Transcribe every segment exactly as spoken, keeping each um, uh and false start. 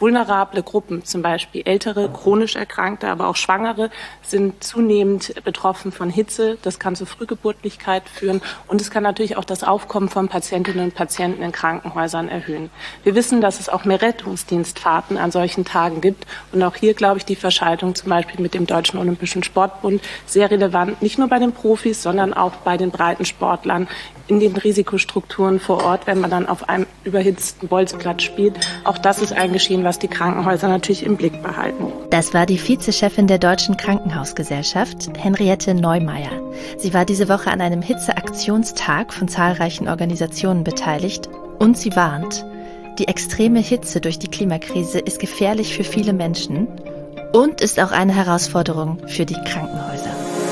Vulnerable Gruppen, zum Beispiel ältere, chronisch Erkrankte, aber auch Schwangere, sind zunehmend betroffen von Hitze. Das kann zu Frühgeburtlichkeit führen und es kann natürlich auch das Aufkommen von Patientinnen und Patienten in Krankenhäusern erhöhen. Wir wissen, dass es auch mehr Rettungsdienstfahrten an solchen Tagen gibt und auch hier, glaube ich, die Verschaltung zum Beispiel mit dem Deutschen Olympischen Sportbund sehr relevant, nicht nur bei den Profis, sondern auch bei den Breitensportlern in den Risikostrukturen vor Ort, wenn man dann auf einem überhitzten Bolzplatz spielt. Auch das ist ein Geschehen, was die Krankenhäuser natürlich im Blick behalten. Das war die Vizechefin der Deutschen Krankenhausgesellschaft, Henriette Neumeier. Sie war diese Woche an einem Hitzeaktionstag von zahlreichen Organisationen beteiligt und sie warnt, die extreme Hitze durch die Klimakrise ist gefährlich für viele Menschen und ist auch eine Herausforderung für die Krankenhäuser.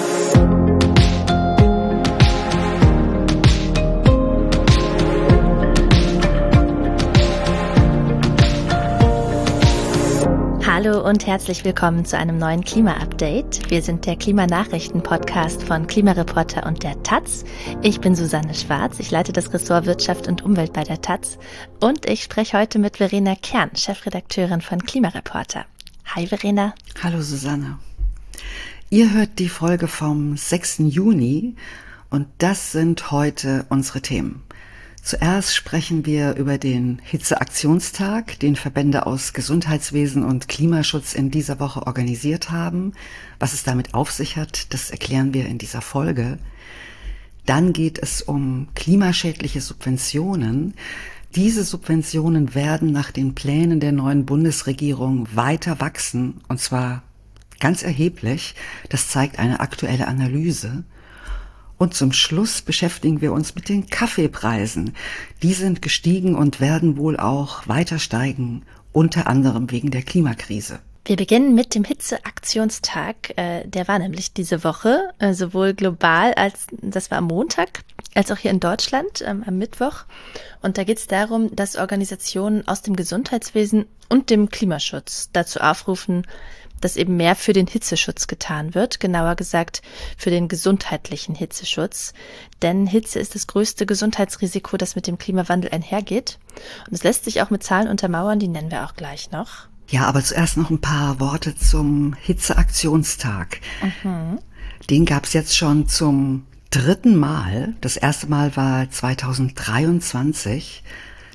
Hallo und herzlich willkommen zu einem neuen Klima-Update. Wir sind der Klimanachrichten-Podcast von Klimareporter und der Taz. Ich bin Susanne Schwarz, ich leite das Ressort Wirtschaft und Umwelt bei der Taz und ich spreche heute mit Verena Kern, Chefredakteurin von Klimareporter. Hi Verena. Hallo Susanne. Ihr hört die Folge vom sechsten Juni und das sind heute unsere Themen. Zuerst sprechen wir über den Hitzeaktionstag, den Verbände aus Gesundheitswesen und Klimaschutz in dieser Woche organisiert haben. Was es damit auf sich hat, das erklären wir in dieser Folge. Dann geht es um klimaschädliche Subventionen. Diese Subventionen werden nach den Plänen der neuen Bundesregierung weiter wachsen, und zwar ganz erheblich. Das zeigt eine aktuelle Analyse. Und zum Schluss beschäftigen wir uns mit den Kaffeepreisen. Die sind gestiegen und werden wohl auch weiter steigen, unter anderem wegen der Klimakrise. Wir beginnen mit dem Hitzeaktionstag. Der war nämlich diese Woche, sowohl global als, das war am Montag, als auch hier in Deutschland am Mittwoch. Und da geht es darum, dass Organisationen aus dem Gesundheitswesen und dem Klimaschutz dazu aufrufen, dass eben mehr für den Hitzeschutz getan wird, genauer gesagt für den gesundheitlichen Hitzeschutz. Denn Hitze ist das größte Gesundheitsrisiko, das mit dem Klimawandel einhergeht. Und es lässt sich auch mit Zahlen untermauern, die nennen wir auch gleich noch. Ja, aber zuerst noch ein paar Worte zum Hitzeaktionstag. Mhm. Den gab es jetzt schon zum dritten Mal. Das erste Mal war zweitausenddreiundzwanzig.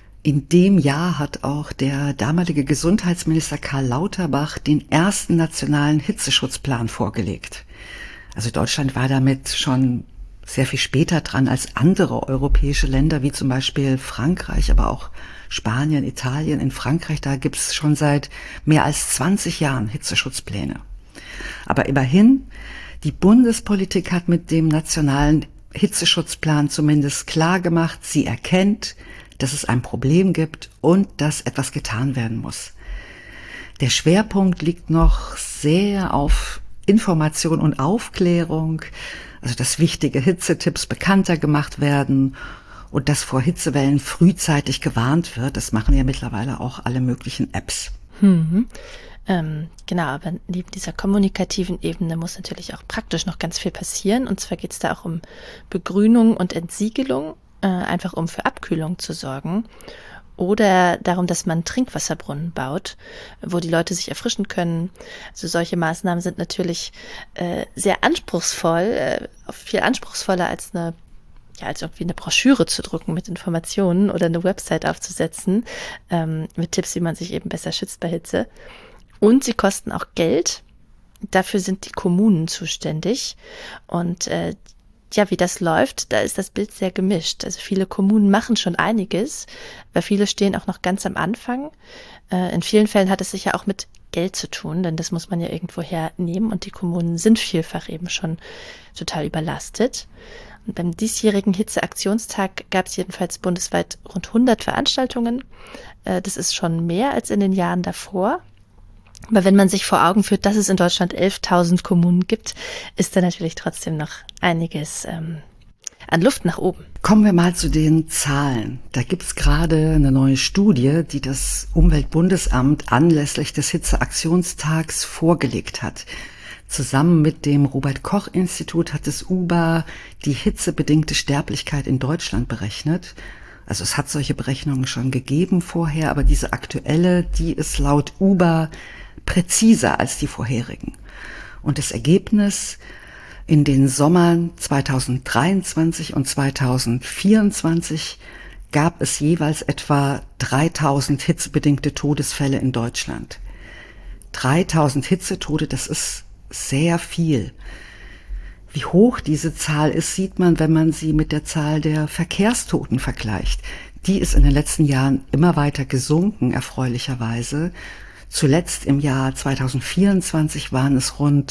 In dem Jahr hat auch der damalige Gesundheitsminister Karl Lauterbach den ersten nationalen Hitzeschutzplan vorgelegt. Also Deutschland war damit schon sehr viel später dran als andere europäische Länder, wie zum Beispiel Frankreich, aber auch Spanien, Italien. In Frankreich, da gibt es schon seit mehr als zwanzig Jahren Hitzeschutzpläne. Aber immerhin, die Bundespolitik hat mit dem nationalen Hitzeschutzplan zumindest klar gemacht, sie erkennt, dass es ein Problem gibt und dass etwas getan werden muss. Der Schwerpunkt liegt noch sehr auf Information und Aufklärung, also dass wichtige Hitzetipps bekannter gemacht werden und dass vor Hitzewellen frühzeitig gewarnt wird. Das machen ja mittlerweile auch alle möglichen Apps. Hm. Ähm, genau, aber neben dieser kommunikativen Ebene muss natürlich auch praktisch noch ganz viel passieren. Und zwar geht es da auch um Begrünung und Entsiegelung, einfach um für Abkühlung zu sorgen oder darum, dass man Trinkwasserbrunnen baut, wo die Leute sich erfrischen können. Also solche Maßnahmen sind natürlich äh, sehr anspruchsvoll, äh, viel anspruchsvoller als eine ja, als irgendwie eine Broschüre zu drucken mit Informationen oder eine Website aufzusetzen, ähm, mit Tipps, wie man sich eben besser schützt bei Hitze. Und sie kosten auch Geld. Dafür sind die Kommunen zuständig und äh, Ja, wie das läuft, da ist das Bild sehr gemischt. Also viele Kommunen machen schon einiges, aber viele stehen auch noch ganz am Anfang. In vielen Fällen hat es sicher auch mit Geld zu tun, denn das muss man ja irgendwo hernehmen und die Kommunen sind vielfach eben schon total überlastet. Und beim diesjährigen Hitzeaktionstag gab es jedenfalls bundesweit rund hundert Veranstaltungen. Das ist schon mehr als in den Jahren davor. Aber wenn man sich vor Augen führt, dass es in Deutschland elftausend Kommunen gibt, ist da natürlich trotzdem noch einiges ähm, an Luft nach oben. Kommen wir mal zu den Zahlen. Da gibt es gerade eine neue Studie, die das Umweltbundesamt anlässlich des Hitzeaktionstags vorgelegt hat. Zusammen mit dem Robert-Koch-Institut hat das U B A die hitzebedingte Sterblichkeit in Deutschland berechnet. Also es hat solche Berechnungen schon gegeben vorher, aber diese aktuelle, die ist laut Uber präziser als die vorherigen. Und das Ergebnis: in den Sommern zweitausenddreiundzwanzig und zweitausendvierundzwanzig gab es jeweils etwa dreitausend hitzebedingte Todesfälle in Deutschland. dreitausend Hitzetode, das ist sehr viel. Wie hoch diese Zahl ist, sieht man, wenn man sie mit der Zahl der Verkehrstoten vergleicht. Die ist in den letzten Jahren immer weiter gesunken, erfreulicherweise. Zuletzt im Jahr zweitausendvierundzwanzig waren es rund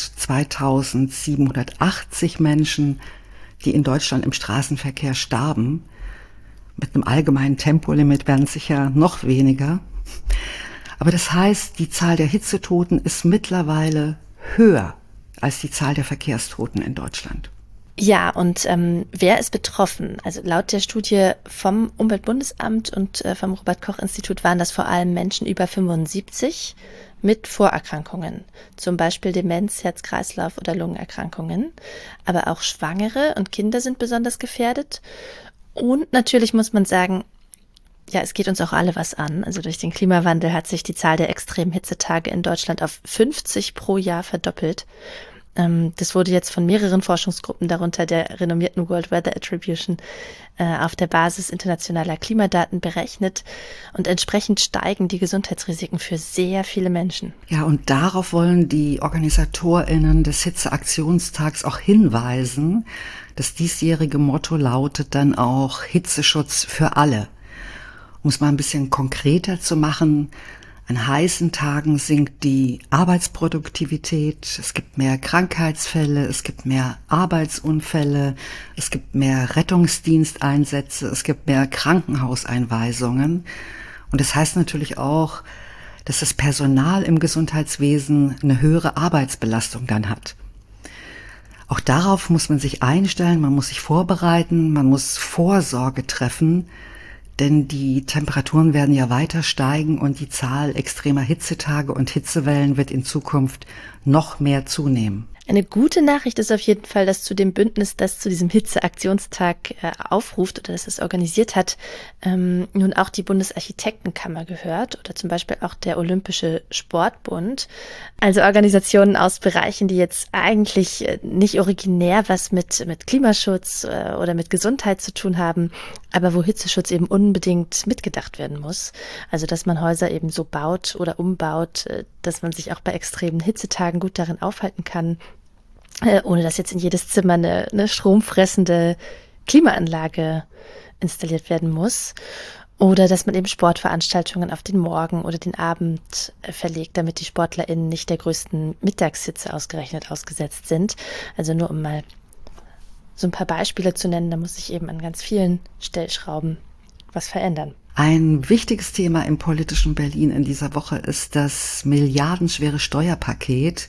zweitausendsiebenhundertachtzig Menschen, die in Deutschland im Straßenverkehr starben. Mit einem allgemeinen Tempolimit wären es sicher noch weniger. Aber das heißt, die Zahl der Hitzetoten ist mittlerweile höher als die Zahl der Verkehrstoten in Deutschland. Ja, und ähm, wer ist betroffen? Also laut der Studie vom Umweltbundesamt und äh, vom Robert-Koch-Institut waren das vor allem Menschen über fünfundsiebzig mit Vorerkrankungen, zum Beispiel Demenz, Herz-Kreislauf- oder Lungenerkrankungen. Aber auch Schwangere und Kinder sind besonders gefährdet. Und natürlich muss man sagen, ja, es geht uns auch alle was an. Also durch den Klimawandel hat sich die Zahl der extremen Hitzetage in Deutschland auf fünfzig pro Jahr verdoppelt. Das wurde jetzt von mehreren Forschungsgruppen, darunter der renommierten World Weather Attribution, auf der Basis internationaler Klimadaten berechnet. Und entsprechend steigen die Gesundheitsrisiken für sehr viele Menschen. Ja, und darauf wollen die OrganisatorInnen des Hitzeaktionstags auch hinweisen. Das diesjährige Motto lautet dann auch Hitzeschutz für alle. Um es mal ein bisschen konkreter zu machen: an heißen Tagen sinkt die Arbeitsproduktivität, es gibt mehr Krankheitsfälle, es gibt mehr Arbeitsunfälle, es gibt mehr Rettungsdiensteinsätze, es gibt mehr Krankenhauseinweisungen. Und das heißt natürlich auch, dass das Personal im Gesundheitswesen eine höhere Arbeitsbelastung dann hat. Auch darauf muss man sich einstellen, man muss sich vorbereiten, man muss Vorsorge treffen. Denn die Temperaturen werden ja weiter steigen und die Zahl extremer Hitzetage und Hitzewellen wird in Zukunft noch mehr zunehmen. Eine gute Nachricht ist auf jeden Fall, dass zu dem Bündnis, das zu diesem Hitzeaktionstag äh, aufruft oder das es organisiert hat, ähm, nun auch die Bundesarchitektenkammer gehört oder zum Beispiel auch der Olympische Sportbund. Also Organisationen aus Bereichen, die jetzt eigentlich äh, nicht originär was mit, mit Klimaschutz äh, oder mit Gesundheit zu tun haben, aber wo Hitzeschutz eben unbedingt mitgedacht werden muss. Also dass man Häuser eben so baut oder umbaut, äh, dass man sich auch bei extremen Hitzetagen gut darin aufhalten kann, ohne dass jetzt in jedes Zimmer eine, eine stromfressende Klimaanlage installiert werden muss. Oder dass man eben Sportveranstaltungen auf den Morgen oder den Abend verlegt, damit die SportlerInnen nicht der größten Mittagshitze ausgerechnet ausgesetzt sind. Also nur um mal so ein paar Beispiele zu nennen, da muss sich eben an ganz vielen Stellschrauben was verändern. Ein wichtiges Thema im politischen Berlin in dieser Woche ist das milliardenschwere Steuerpaket,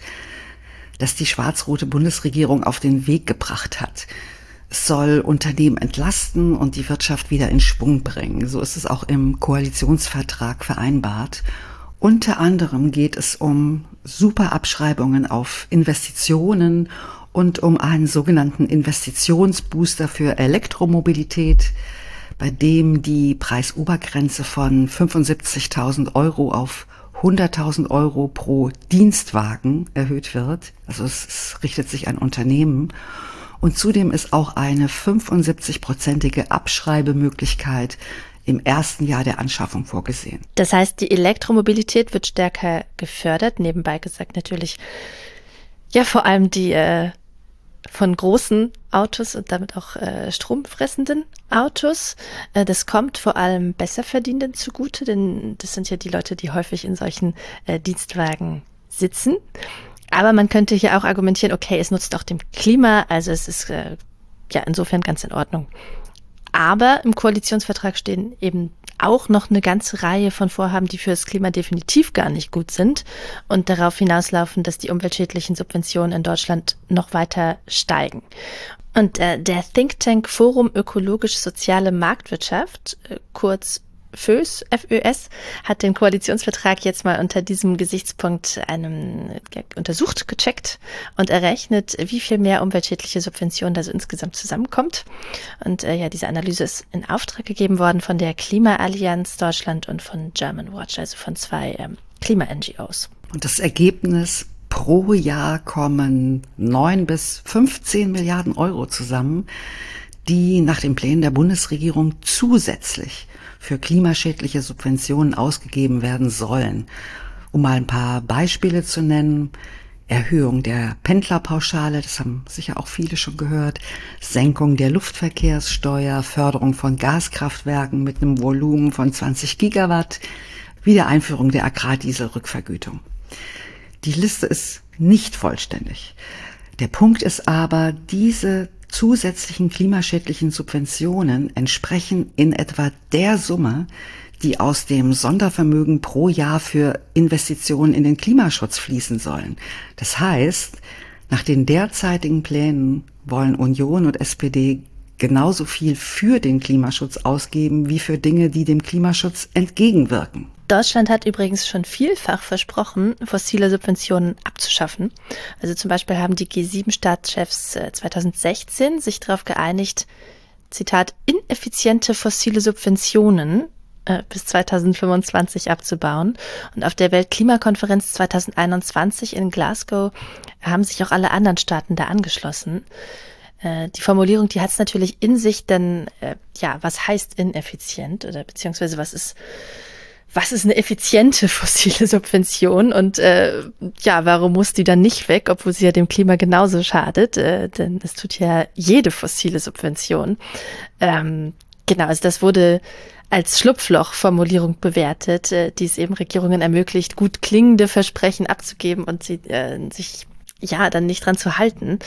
das die schwarz-rote Bundesregierung auf den Weg gebracht hat. Es soll Unternehmen entlasten und die Wirtschaft wieder in Schwung bringen. So ist es auch im Koalitionsvertrag vereinbart. Unter anderem geht es um Superabschreibungen auf Investitionen und um einen sogenannten Investitionsbooster für Elektromobilität, bei dem die Preisobergrenze von fünfundsiebzigtausend Euro auf hunderttausend Euro pro Dienstwagen erhöht wird. Also es, es richtet sich an Unternehmen. Und zudem ist auch eine fünfundsiebzig-prozentige Abschreibemöglichkeit im ersten Jahr der Anschaffung vorgesehen. Das heißt, die Elektromobilität wird stärker gefördert. Nebenbei gesagt natürlich, ja, vor allem die äh, von großen Autos und damit auch äh, stromfressenden Autos. Äh, das kommt vor allem Besserverdienenden zugute, denn das sind ja die Leute, die häufig in solchen äh, Dienstwagen sitzen. Aber man könnte hier auch argumentieren, okay, es nutzt auch dem Klima, also es ist äh, ja insofern ganz in Ordnung. Aber im Koalitionsvertrag stehen eben auch noch eine ganze Reihe von Vorhaben, die für das Klima definitiv gar nicht gut sind und darauf hinauslaufen, dass die umweltschädlichen Subventionen in Deutschland noch weiter steigen. Und äh, der Think Tank Forum Ökologisch-Soziale Marktwirtschaft, äh, kurz FÖS, F Ö S, hat den Koalitionsvertrag jetzt mal unter diesem Gesichtspunkt einem untersucht, gecheckt und errechnet, wie viel mehr umweltschädliche Subventionen da so insgesamt zusammenkommt. Und äh, ja, diese Analyse ist in Auftrag gegeben worden von der Klimaallianz Deutschland und von German Watch, also von zwei ähm, Klima-N G Os. Und das Ergebnis: pro Jahr kommen neun bis fünfzehn Milliarden Euro zusammen, die nach den Plänen der Bundesregierung zusätzlich für klimaschädliche Subventionen ausgegeben werden sollen. Um mal ein paar Beispiele zu nennen: Erhöhung der Pendlerpauschale, das haben sicher auch viele schon gehört, Senkung der Luftverkehrssteuer, Förderung von Gaskraftwerken mit einem Volumen von zwanzig Gigawatt, Wiedereinführung der Agrardieselrückvergütung. Die Liste ist nicht vollständig. Der Punkt ist aber, diese zusätzlichen klimaschädlichen Subventionen entsprechen in etwa der Summe, die aus dem Sondervermögen pro Jahr für Investitionen in den Klimaschutz fließen sollen. Das heißt, nach den derzeitigen Plänen wollen Union und S P D genauso viel für den Klimaschutz ausgeben wie für Dinge, die dem Klimaschutz entgegenwirken. Deutschland hat übrigens schon vielfach versprochen, fossile Subventionen abzuschaffen. Also zum Beispiel haben die G sieben Staatschefs zweitausendsechzehn sich darauf geeinigt, Zitat, ineffiziente fossile Subventionen äh, bis zweitausendfünfundzwanzig abzubauen. Und auf der Weltklimakonferenz zweitausendeinundzwanzig in Glasgow haben sich auch alle anderen Staaten da angeschlossen. Äh, die Formulierung, die hat es natürlich in sich, denn äh, ja, was heißt ineffizient oder beziehungsweise was ist Was ist eine effiziente fossile Subvention und äh, ja, warum muss die dann nicht weg, obwohl sie ja dem Klima genauso schadet? Äh, denn das tut ja jede fossile Subvention. Ähm, genau, also das wurde als Schlupfloch-Formulierung bewertet, äh, die es eben Regierungen ermöglicht, gut klingende Versprechen abzugeben und sie äh, sich ja dann nicht dran zu halten.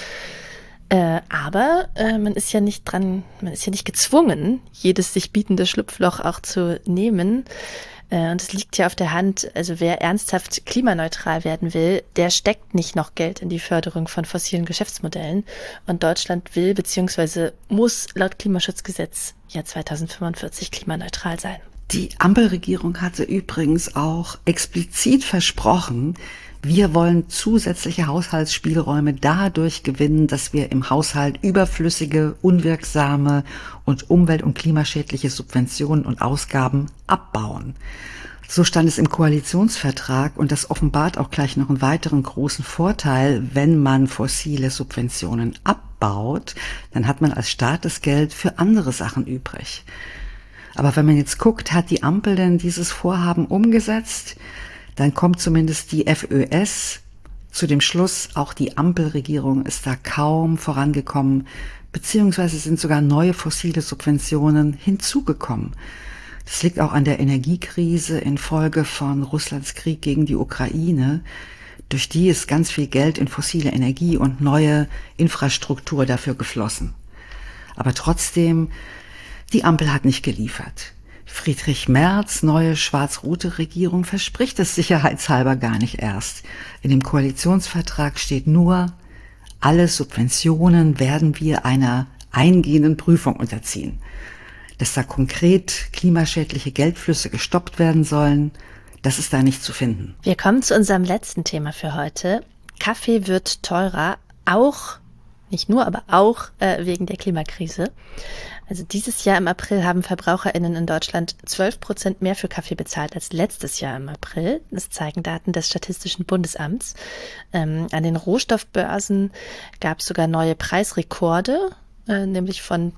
Äh, aber äh, man ist ja nicht dran, man ist ja nicht gezwungen, jedes sich bietende Schlupfloch auch zu nehmen. Und es liegt ja auf der Hand, also wer ernsthaft klimaneutral werden will, der steckt nicht noch Geld in die Förderung von fossilen Geschäftsmodellen. Und Deutschland will bzw. muss laut Klimaschutzgesetz ja zweitausendfünfundvierzig klimaneutral sein. Die Ampelregierung hatte übrigens auch explizit versprochen, wir wollen zusätzliche Haushaltsspielräume dadurch gewinnen, dass wir im Haushalt überflüssige, unwirksame und umwelt- und klimaschädliche Subventionen und Ausgaben abbauen. So stand es im Koalitionsvertrag und das offenbart auch gleich noch einen weiteren großen Vorteil. Wenn man fossile Subventionen abbaut, dann hat man als Staat das Geld für andere Sachen übrig. Aber wenn man jetzt guckt, hat die Ampel denn dieses Vorhaben umgesetzt? Dann kommt zumindest die F Ö S zu dem Schluss, auch die Ampelregierung ist da kaum vorangekommen, beziehungsweise sind sogar neue fossile Subventionen hinzugekommen. Das liegt auch an der Energiekrise infolge von Russlands Krieg gegen die Ukraine, durch die ist ganz viel Geld in fossile Energie und neue Infrastruktur dafür geflossen. Aber trotzdem, die Ampel hat nicht geliefert. Friedrich Merz, neue schwarz-rote Regierung, verspricht es sicherheitshalber gar nicht erst. In dem Koalitionsvertrag steht nur, alle Subventionen werden wir einer eingehenden Prüfung unterziehen. Dass da konkret klimaschädliche Geldflüsse gestoppt werden sollen, das ist da nicht zu finden. Wir kommen zu unserem letzten Thema für heute. Kaffee wird teurer, auch, nicht nur, aber auch äh, wegen der Klimakrise. Also dieses Jahr im April haben VerbraucherInnen in Deutschland zwölf Prozent mehr für Kaffee bezahlt als letztes Jahr im April. Das zeigen Daten des Statistischen Bundesamts. Ähm, an den Rohstoffbörsen gab es sogar neue Preisrekorde, äh, nämlich von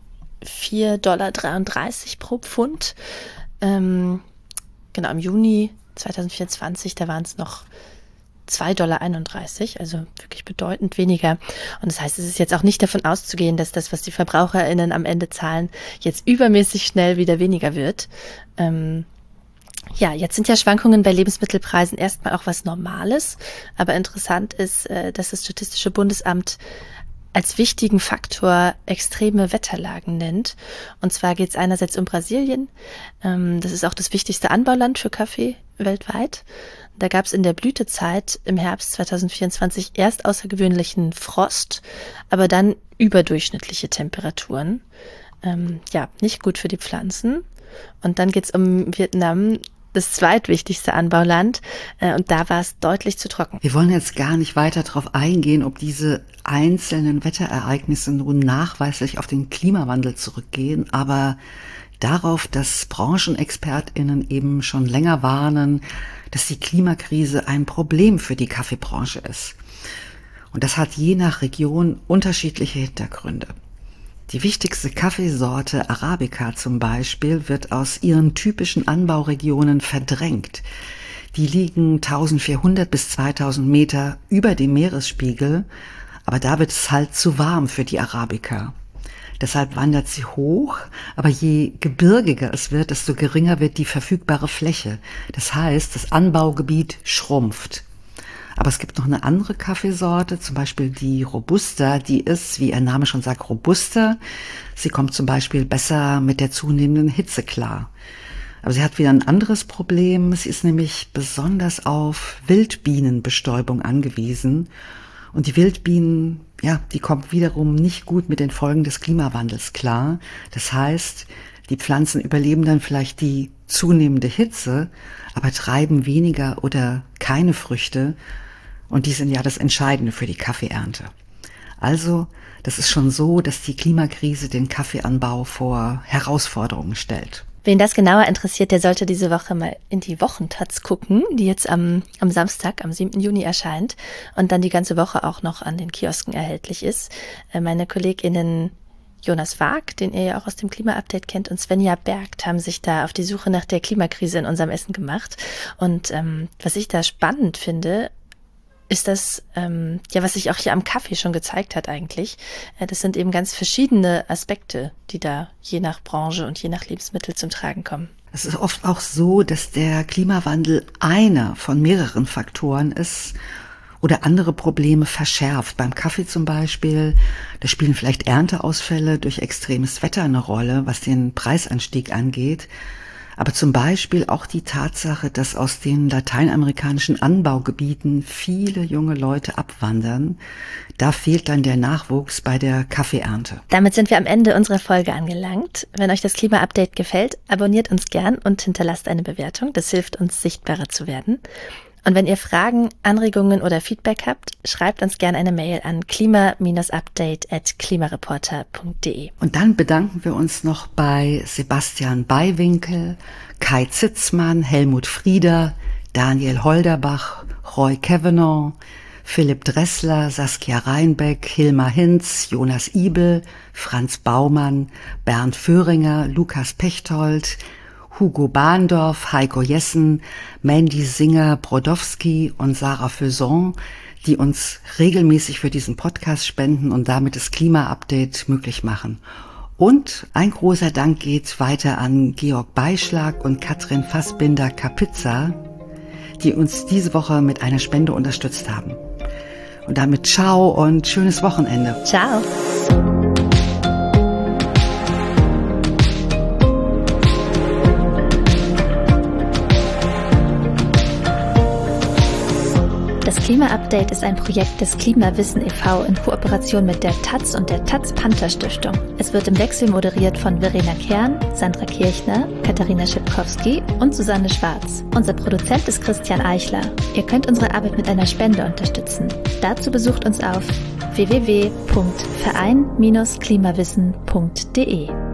vier Komma dreiunddreißig Dollar pro Pfund. Ähm, genau, im Juni zweitausendvierundzwanzig, da waren es noch zwei Komma einunddreißig Dollar, also wirklich bedeutend weniger. Und das heißt, es ist jetzt auch nicht davon auszugehen, dass das, was die VerbraucherInnen am Ende zahlen, jetzt übermäßig schnell wieder weniger wird. Ähm, ja, jetzt sind ja Schwankungen bei Lebensmittelpreisen erstmal auch was Normales. Aber interessant ist, äh, dass das Statistische Bundesamt als wichtigen Faktor extreme Wetterlagen nennt. Und zwar geht es einerseits um Brasilien. Ähm, das ist auch das wichtigste Anbauland für Kaffee weltweit. Da gab es in der Blütezeit im Herbst zweitausendvierundzwanzig erst außergewöhnlichen Frost, aber dann überdurchschnittliche Temperaturen. Ähm, ja, nicht gut für die Pflanzen. Und dann geht's um Vietnam, das zweitwichtigste Anbauland, äh, und da war es deutlich zu trocken. Wir wollen jetzt gar nicht weiter darauf eingehen, ob diese einzelnen Wetterereignisse nun nachweislich auf den Klimawandel zurückgehen, aber darauf, dass BranchenexpertInnen eben schon länger warnen, dass die Klimakrise ein Problem für die Kaffeebranche ist. Und das hat je nach Region unterschiedliche Hintergründe. Die wichtigste Kaffeesorte Arabica zum Beispiel wird aus ihren typischen Anbauregionen verdrängt. Die liegen eintausendvierhundert bis zweitausend Meter über dem Meeresspiegel, aber da wird es halt zu warm für die Arabica. Deshalb wandert sie hoch, aber je gebirgiger es wird, desto geringer wird die verfügbare Fläche. Das heißt, das Anbaugebiet schrumpft. Aber es gibt noch eine andere Kaffeesorte, zum Beispiel die Robusta, die ist, wie ihr Name schon sagt, robuster. Sie kommt zum Beispiel besser mit der zunehmenden Hitze klar. Aber sie hat wieder ein anderes Problem. Sie ist nämlich besonders auf Wildbienenbestäubung angewiesen. Und die Wildbienen, ja, die kommen wiederum nicht gut mit den Folgen des Klimawandels klar. Das heißt, die Pflanzen überleben dann vielleicht die zunehmende Hitze, aber treiben weniger oder keine Früchte. Und die sind ja das Entscheidende für die Kaffeeernte. Also, das ist schon so, dass die Klimakrise den Kaffeeanbau vor Herausforderungen stellt. Wen das genauer interessiert, der sollte diese Woche mal in die Wochentaz gucken, die jetzt am, am Samstag, am siebten Juni erscheint und dann die ganze Woche auch noch an den Kiosken erhältlich ist. Meine KollegInnen Jonas Waag, den ihr ja auch aus dem Klima-Update kennt, und Svenja Bergt haben sich da auf die Suche nach der Klimakrise in unserem Essen gemacht. Und ähm, was ich da spannend finde, ist das, ähm, ja, was sich auch hier am Kaffee schon gezeigt hat eigentlich. Äh, das sind eben ganz verschiedene Aspekte, die da je nach Branche und je nach Lebensmittel zum Tragen kommen. Es ist oft auch so, dass der Klimawandel einer von mehreren Faktoren ist oder andere Probleme verschärft. Beim Kaffee zum Beispiel, da spielen vielleicht Ernteausfälle durch extremes Wetter eine Rolle, was den Preisanstieg angeht. Aber zum Beispiel auch die Tatsache, dass aus den lateinamerikanischen Anbaugebieten viele junge Leute abwandern. Da fehlt dann der Nachwuchs bei der Kaffeeernte. Damit sind wir am Ende unserer Folge angelangt. Wenn euch das Klima-Update gefällt, abonniert uns gern und hinterlasst eine Bewertung. Das hilft uns, sichtbarer zu werden. Und wenn ihr Fragen, Anregungen oder Feedback habt, schreibt uns gerne eine Mail an klima-update at klimareporter punkt de. Und dann bedanken wir uns noch bei Sebastian Beiwinkel, Kai Zitzmann, Helmut Frieder, Daniel Holderbach, Roy Kavanagh, Philipp Dressler, Saskia Reinbeck, Hilmar Hinz, Jonas Ibel, Franz Baumann, Bernd Föhringer, Lukas Pechtold, Hugo Bahndorf, Heiko Jessen, Mandy Singer-Brodowski und Sarah Feuson, die uns regelmäßig für diesen Podcast spenden und damit das Klima-Update möglich machen. Und ein großer Dank geht weiter an Georg Beischlag und Katrin Fassbinder-Kapitza, die uns diese Woche mit einer Spende unterstützt haben. Und damit ciao und schönes Wochenende. Ciao. Das Klima-Update ist ein Projekt des Klimawissen e V in Kooperation mit der Taz und der Taz-Panther-Stiftung. Es wird im Wechsel moderiert von Verena Kern, Sandra Kirchner, Katharina Schipkowski und Susanne Schwarz. Unser Produzent ist Christian Eichler. Ihr könnt unsere Arbeit mit einer Spende unterstützen. Dazu besucht uns auf w w w punkt verein Bindestrich klimawissen punkt de.